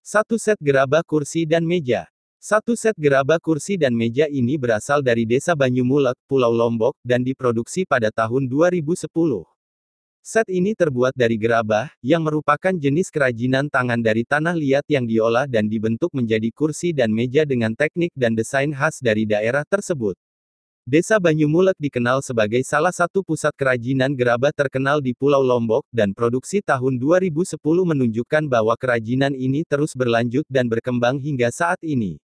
Satu set gerabah kursi dan meja. Satu set gerabah kursi dan meja ini berasal dari Desa Banyumulek, Pulau Lombok, dan diproduksi pada tahun 2010. Set ini terbuat dari gerabah, yang merupakan jenis kerajinan tangan dari tanah liat yang diolah dan dibentuk menjadi kursi dan meja dengan teknik dan desain khas dari daerah tersebut. Desa Banyumulek dikenal sebagai salah satu pusat kerajinan gerabah terkenal di Pulau Lombok, dan produksi tahun 2010 menunjukkan bahwa kerajinan ini terus berlanjut dan berkembang hingga saat ini.